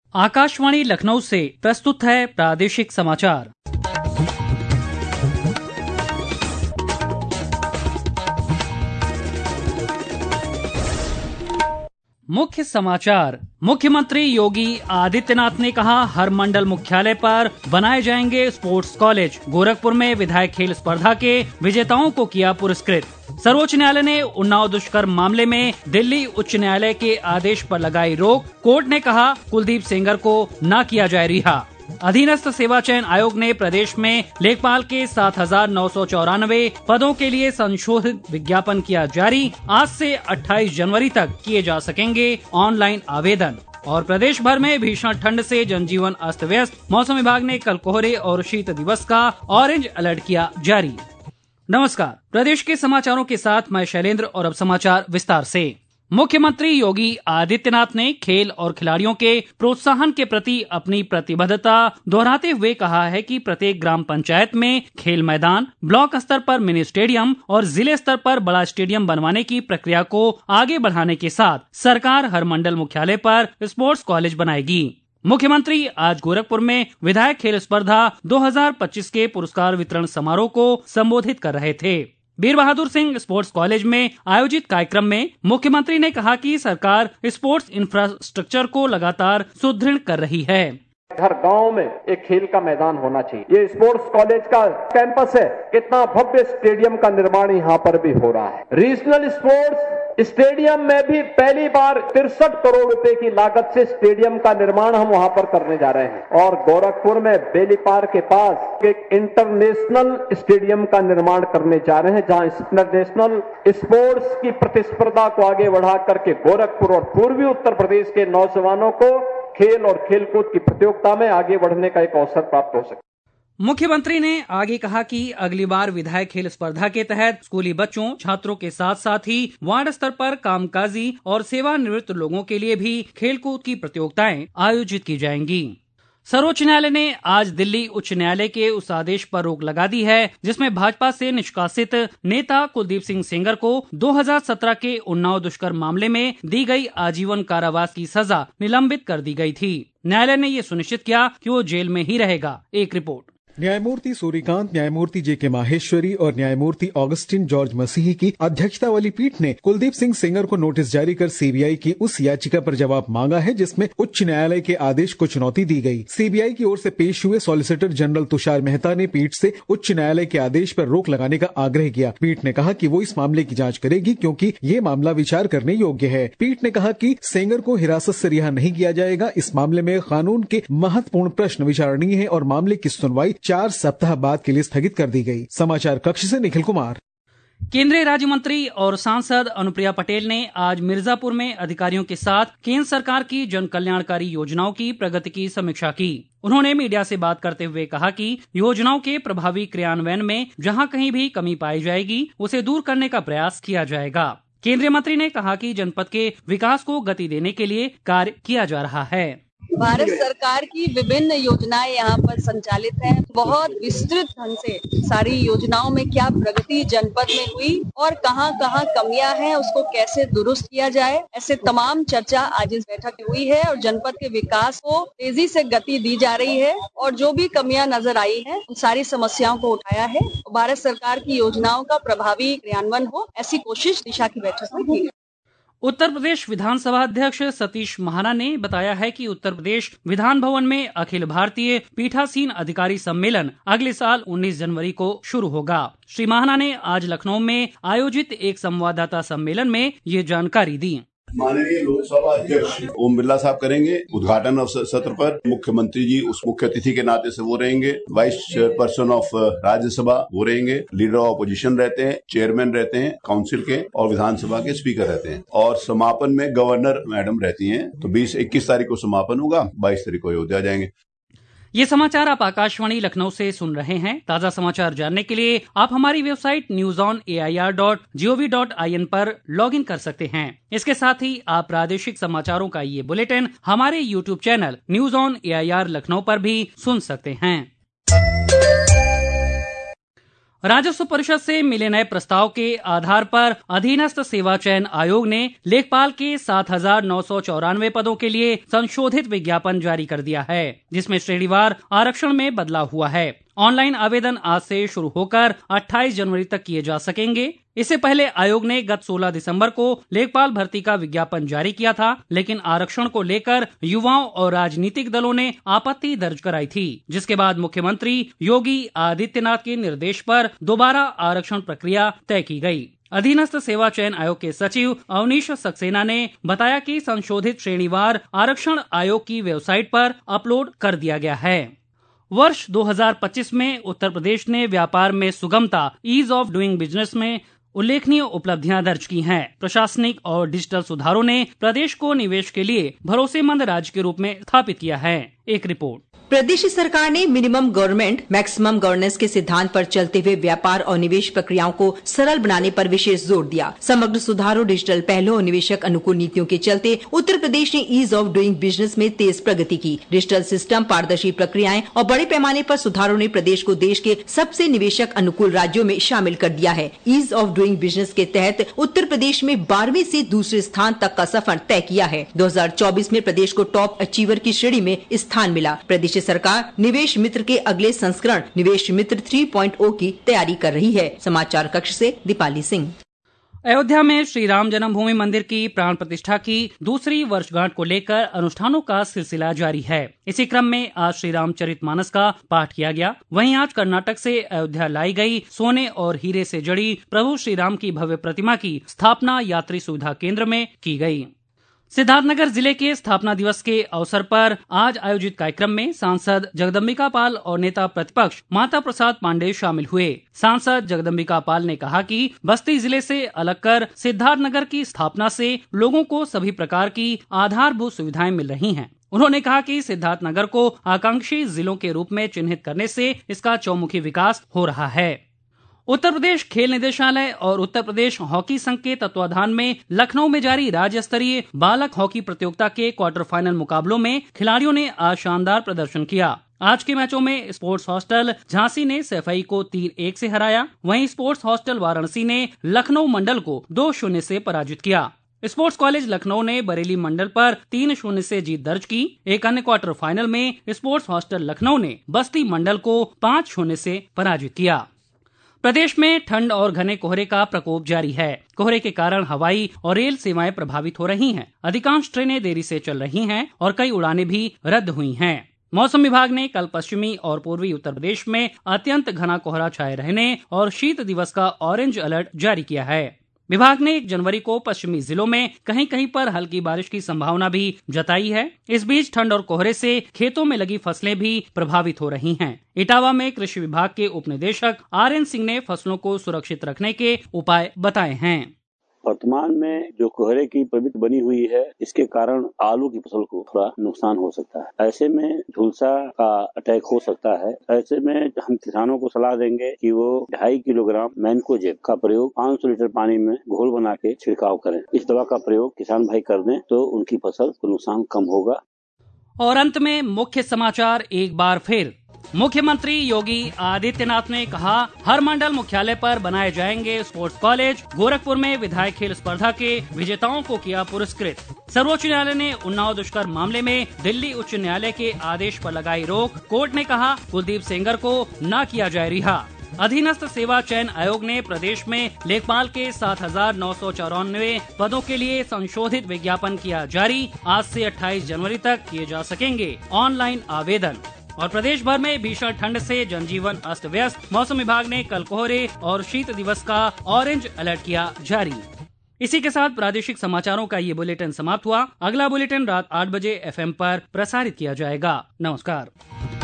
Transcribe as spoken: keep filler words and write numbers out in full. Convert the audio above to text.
आकाशवाणी लखनऊ से प्रस्तुत है प्रादेशिक समाचार। मुख्य समाचार। मुख्यमंत्री योगी आदित्यनाथ ने कहा, हर मंडल मुख्यालय पर बनाए जाएंगे स्पोर्ट्स कॉलेज। गोरखपुर में विधायक खेल स्पर्धा के विजेताओं को किया पुरस्कृत। सर्वोच्च न्यायालय ने उन्नाव दुष्कर्म मामले में दिल्ली उच्च न्यायालय के आदेश पर लगाई रोक। कोर्ट ने कहा, कुलदीप सेंगर को न किया जाए रिहा। अधीनस्थ सेवा चयन आयोग ने प्रदेश में लेखपाल के सात हजार नौ सौ चौरानवे पदों के लिए संशोधित विज्ञापन किया जारी। आज से अट्ठाईस जनवरी तक किए जा सकेंगे ऑनलाइन आवेदन। और प्रदेश भर में भीषण ठंड से जनजीवन अस्त व्यस्त। मौसम विभाग ने कल कोहरे और शीत दिवस का ऑरेंज अलर्ट किया जारी। नमस्कार, प्रदेश के समाचारों के साथ मैं शैलेंद्र और अब समाचार विस्तार से। मुख्यमंत्री योगी आदित्यनाथ ने खेल और खिलाड़ियों के प्रोत्साहन के प्रति अपनी प्रतिबद्धता दोहराते हुए कहा है कि प्रत्येक ग्राम पंचायत में खेल मैदान, ब्लॉक स्तर पर मिनी स्टेडियम और जिले स्तर पर बड़ा स्टेडियम बनवाने की प्रक्रिया को आगे बढ़ाने के साथ सरकार हर मंडल मुख्यालय पर स्पोर्ट्स कॉलेज बनाएगी। मुख्यमंत्री आज गोरखपुर में विधायक खेल स्पर्धा दो हज़ार पच्चीस के पुरस्कार वितरण समारोह को संबोधित कर रहे थे। वीर बहादुर सिंह स्पोर्ट्स कॉलेज में आयोजित कार्यक्रम में मुख्यमंत्री ने कहा कि सरकार स्पोर्ट्स इंफ्रास्ट्रक्चर को लगातार सुदृढ़ कर रही है। हर गांव में एक खेल का मैदान होना चाहिए। ये स्पोर्ट्स कॉलेज का कैंपस है, कितना भव्य स्टेडियम का निर्माण यहाँ पर भी हो रहा है। रीजनल स्पोर्ट्स स्टेडियम में भी पहली बार तिरसठ करोड़ रुपए की लागत से स्टेडियम का निर्माण हम वहां पर करने जा रहे हैं। और गोरखपुर में बेलीपार के पास एक इंटरनेशनल स्टेडियम का निर्माण करने जा रहे हैं, जहां इंटरनेशनल स्पोर्ट्स की प्रतिस्पर्धा को आगे बढ़ा करके गोरखपुर और पूर्वी उत्तर प्रदेश के नौजवानों को खेल और खेलकूद की प्रतियोगिता में आगे बढ़ने का एक अवसर प्राप्त हो सके। मुख्यमंत्री ने आगे कहा कि अगली बार विधायक खेल स्पर्धा के तहत स्कूली बच्चों, छात्रों के साथ साथ ही वार्ड स्तर पर कामकाजी और सेवानिवृत्त लोगों के लिए भी खेलकूद की प्रतियोगिताएं आयोजित की जाएंगी। सर्वोच्च न्यायालय ने आज दिल्ली उच्च न्यायालय के उस आदेश पर रोक लगा दी है जिसमें भाजपा से निष्कासित नेता कुलदीप सिंह सेंगर को दो हज़ार सत्रह के उन्नाव दुष्कर्म मामले में दी गई आजीवन कारावास की सजा निलंबित कर दी गई थी। न्यायालय ने ये सुनिश्चित किया कि वो जेल में ही रहेगा। एक रिपोर्ट। न्यायमूर्ति सूर्यकांत, न्यायमूर्ति जे के माहेश्वरी और न्यायमूर्ति ऑगस्टिन जॉर्ज मसीही की अध्यक्षता वाली पीठ ने कुलदीप सिंह सेंगर को नोटिस जारी कर सीबीआई की उस याचिका पर जवाब मांगा है जिसमें उच्च न्यायालय के आदेश को चुनौती दी गई। सीबीआई की ओर से पेश हुए सॉलिसिटर जनरल तुषार मेहता ने पीठ से उच्च न्यायालय के आदेश पर रोक लगाने का आग्रह किया। पीठ ने कहा कि वो इस मामले की जांच करेगी क्योंकि ये मामला विचार करने योग्य है। पीठ ने कहा कि सेंगर को हिरासत से रिहा नहीं किया जाएगा। इस मामले में कानून के महत्वपूर्ण प्रश्न विचारणीय है और मामले की सुनवाई चार सप्ताह बाद के लिए स्थगित कर दी गई। समाचार कक्ष से निखिल कुमार। केंद्रीय राज्य मंत्री और सांसद अनुप्रिया पटेल ने आज मिर्जापुर में अधिकारियों के साथ केंद्र सरकार की जन कल्याणकारी योजनाओं की प्रगति की समीक्षा की। उन्होंने मीडिया से बात करते हुए कहा कि योजनाओं के प्रभावी क्रियान्वयन में जहां कहीं भी कमी पाई जाएगी उसे दूर करने का प्रयास किया जाएगा। केंद्रीय मंत्री ने कहा कि जनपद के विकास को गति देने के लिए कार्य किया जा रहा है। भारत सरकार की विभिन्न योजनाएं यहाँ पर संचालित हैं। बहुत विस्तृत ढंग से सारी योजनाओं में क्या प्रगति जनपद में हुई और कहाँ कहाँ कमियां हैं, उसको कैसे दुरुस्त किया जाए, ऐसे तमाम चर्चा आज इस बैठक में हुई है। और जनपद के विकास को तेजी से गति दी जा रही है और जो भी कमियां नजर आई है उन सारी समस्याओं को उठाया है। भारत सरकार की योजनाओं का प्रभावी क्रियान्वयन हो, ऐसी कोशिश दिशा की बैठक में की गई। उत्तर प्रदेश विधानसभा अध्यक्ष सतीश महाना ने बताया है कि उत्तर प्रदेश विधान भवन में अखिल भारतीय पीठासीन अधिकारी सम्मेलन अगले साल उन्नीस जनवरी को शुरू होगा। श्री महाना ने आज लखनऊ में आयोजित एक संवाददाता सम्मेलन में ये जानकारी दी। माननीय लोकसभा अध्यक्ष ओम बिरला साहब करेंगे उद्घाटन अवसर सत्र पर। मुख्यमंत्री जी उस मुख्य अतिथि के नाते से वो रहेंगे। वाइस चेयरपर्सन ऑफ राज्यसभा वो रहेंगे। लीडर ऑफ अपोजिशन रहते हैं, चेयरमैन रहते हैं काउंसिल के और विधानसभा के स्पीकर रहते हैं। और समापन में गवर्नर मैडम रहती हैं। तो बीस इक्कीस तारीख को समापन होगा, बाईस तारीख को अयोध्या जाएंगे। ये समाचार आप आकाशवाणी लखनऊ से सुन रहे हैं। ताजा समाचार जानने के लिए आप हमारी website news on A I R dot G O V dot I N पर लॉग इन कर सकते हैं। इसके साथ ही आप प्रादेशिक समाचारों का ये बुलेटिन हमारे YouTube channel news on A I R Lucknow पर भी सुन सकते हैं। राजस्व परिषद से मिले नए प्रस्ताव के आधार पर अधीनस्थ सेवा चयन आयोग ने लेखपाल के सात हजार नौ सौ चौरानवे पदों के लिए संशोधित विज्ञापन जारी कर दिया है, जिसमें श्रेणीवार आरक्षण में बदलाव हुआ है। ऑनलाइन आवेदन आज से शुरू होकर अट्ठाईस जनवरी तक किए जा सकेंगे। इससे पहले आयोग ने गत सोलह दिसंबर को लेखपाल भर्ती का विज्ञापन जारी किया था, लेकिन आरक्षण को लेकर युवाओं और राजनीतिक दलों ने आपत्ति दर्ज कराई थी, जिसके बाद मुख्यमंत्री योगी आदित्यनाथ के निर्देश पर दोबारा आरक्षण प्रक्रिया तय की गई। अधीनस्थ सेवा चयन आयोग के सचिव अवनीश सक्सेना ने बताया कि संशोधित श्रेणीवार आरक्षण आयोग की वेबसाइट पर अपलोड कर दिया गया है। वर्ष दो हज़ार पच्चीस में उत्तर प्रदेश ने व्यापार में सुगमता, ईज ऑफ डूइंग बिजनेस में उल्लेखनीय उपलब्धियां दर्ज की हैं। प्रशासनिक और डिजिटल सुधारों ने प्रदेश को निवेश के लिए भरोसेमंद राज्य के रूप में स्थापित किया है। एक रिपोर्ट। प्रदेश सरकार ने मिनिमम गवर्नमेंट मैक्सिमम गवर्नेंस के सिद्धांत पर चलते हुए व्यापार और निवेश प्रक्रियाओं को सरल बनाने पर विशेष जोर दिया। समग्र सुधारों, डिजिटल पहलों और निवेशक अनुकूल नीतियों के चलते उत्तर प्रदेश ने ईज ऑफ डूइंग बिजनेस में तेज प्रगति की। डिजिटल सिस्टम, पारदर्शी प्रक्रियाएं और बड़े पैमाने पर सुधारों ने प्रदेश को देश के सबसे निवेशक अनुकूल राज्यों में शामिल कर दिया है। ईज ऑफ डूइंग बिजनेस के तहत उत्तर प्रदेश में बारहवीं से दूसरे स्थान तक का सफर तय किया है। दो हजार चौबीस में प्रदेश को टॉप अचीवर की श्रेणी में स्थान मिला। प्रदेश सरकार निवेश मित्र के अगले संस्करण निवेश मित्र थ्री पॉइंट ओ की तैयारी कर रही है। समाचार कक्ष से दीपाली सिंह। अयोध्या में श्री राम जन्मभूमि मंदिर की प्राण प्रतिष्ठा की दूसरी वर्षगांठ को लेकर अनुष्ठानों का सिलसिला जारी है। इसी क्रम में आज श्री रामचरितमानस का पाठ किया गया। वहीं आज कर्नाटक से अयोध्या लाई गई सोने और हीरे से जड़ी प्रभु श्री राम की भव्य प्रतिमा की स्थापना यात्री सुविधा केंद्र में की गई। सिद्धार्थनगर जिले के स्थापना दिवस के अवसर पर आज आयोजित कार्यक्रम में सांसद जगदम्बिका पाल और नेता प्रतिपक्ष माता प्रसाद पांडे शामिल हुए। सांसद जगदम्बिका पाल ने कहा कि बस्ती जिले से अलग कर सिद्धार्थनगर की स्थापना से लोगों को सभी प्रकार की आधारभूत सुविधाएं मिल रही हैं। उन्होंने कहा कि सिद्धार्थनगर को आकांक्षी जिलों के रूप में चिन्हित करने से इसका चौमुखी विकास हो रहा है। उत्तर प्रदेश खेल निदेशालय और उत्तर प्रदेश हॉकी संघ के तत्वाधान में लखनऊ में जारी राज्य स्तरीय बालक हॉकी प्रतियोगिता के क्वार्टर फाइनल मुकाबलों में खिलाड़ियों ने आज शानदार प्रदर्शन किया। आज के मैचों में स्पोर्ट्स हॉस्टल झांसी ने सैफई को तीन एक से हराया। वहीं स्पोर्ट्स हॉस्टल वाराणसी ने लखनऊ मंडल को दो शून्य से पराजित किया। स्पोर्ट्स कॉलेज लखनऊ ने बरेली मंडल पर तीन शून्य से जीत दर्ज की। एक अन्य क्वार्टर फाइनल में स्पोर्ट्स हॉस्टल लखनऊ ने बस्ती मंडल को पाँच शून्य से पराजित किया। प्रदेश में ठंड और घने कोहरे का प्रकोप जारी है। कोहरे के कारण हवाई और रेल सेवाएं प्रभावित हो रही हैं। अधिकांश ट्रेनें देरी से चल रही हैं और कई उड़ानें भी रद्द हुई हैं। मौसम विभाग ने कल पश्चिमी और पूर्वी उत्तर प्रदेश में अत्यंत घना कोहरा छाए रहने और शीत दिवस का ऑरेंज अलर्ट जारी किया है। विभाग ने एक जनवरी को पश्चिमी जिलों में कहीं कहीं पर हल्की बारिश की संभावना भी जताई है। इस बीच ठंड और कोहरे से खेतों में लगी फसलें भी प्रभावित हो रही हैं। इटावा में कृषि विभाग के उप निदेशक आर एन सिंह ने फसलों को सुरक्षित रखने के उपाय बताए हैं। वर्तमान में जो कोहरे की प्रवृत्ति बनी हुई है, इसके कारण आलू की फसल को थोड़ा नुकसान हो सकता है। ऐसे में झुलसा का अटैक हो सकता है। ऐसे में हम किसानों को सलाह देंगे कि वो ढाई किलोग्राम मैनकोजेब का प्रयोग पाँच सौ लीटर पानी में घोल बना के छिड़काव करें। इस दवा का प्रयोग किसान भाई कर दें तो उनकी फसल को नुकसान कम होगा। और अंत में मुख्य समाचार एक बार फिर। मुख्यमंत्री योगी आदित्यनाथ ने कहा, हर मंडल मुख्यालय पर बनाए जाएंगे स्पोर्ट्स कॉलेज। गोरखपुर में विधायक खेल स्पर्धा के विजेताओं को किया पुरस्कृत। सर्वोच्च न्यायालय ने उन्नाव दुष्कर्म मामले में दिल्ली उच्च न्यायालय के आदेश पर लगाई रोक। कोर्ट ने कहा, कुलदीप सेंगर को न किया जाए रिहा। अधीनस्थ सेवा चयन आयोग ने प्रदेश में लेखपाल के सात हजार नौ सौ चौरानवे पदों के लिए संशोधित विज्ञापन किया जारी। आज से अट्ठाईस जनवरी तक किए जा सकेंगे ऑनलाइन आवेदन। और प्रदेश भर में भीषण ठंड से जनजीवन अस्त व्यस्त। मौसम विभाग ने कल कोहरे और शीत दिवस का ऑरेंज अलर्ट किया जारी। इसी के साथ प्रादेशिक समाचारों का ये बुलेटिन समाप्त हुआ। अगला बुलेटिन रात आठ बजे एफ एम पर प्रसारित किया जाएगा। नमस्कार।